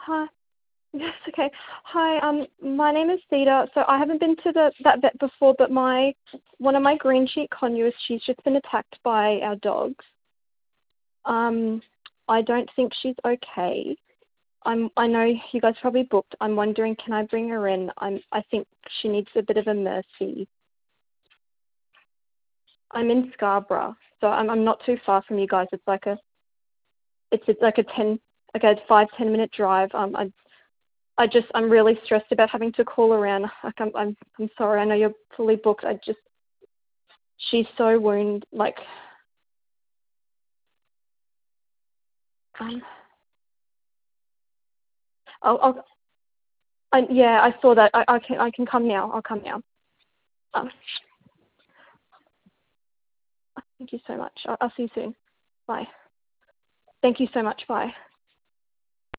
Hi. Yes, okay. Hi, my name is Theta. So I haven't been to that vet before, but one of my green sheet conures, she's just been attacked by our dogs. I don't think she's okay. I know you guys probably booked. I'm wondering, can I bring her in? I think she needs a bit of a mercy. I'm in Scarborough, so I'm not too far from you guys. It's like a 5-10 minute drive. I'm really stressed about having to call around. Like I'm sorry. I know you're fully booked. She's so wounded. Like um, I'll yeah, I saw that. I can come now. I'll come now. Um, thank you so much. I'll see you soon. Bye. Thank you so much. Bye.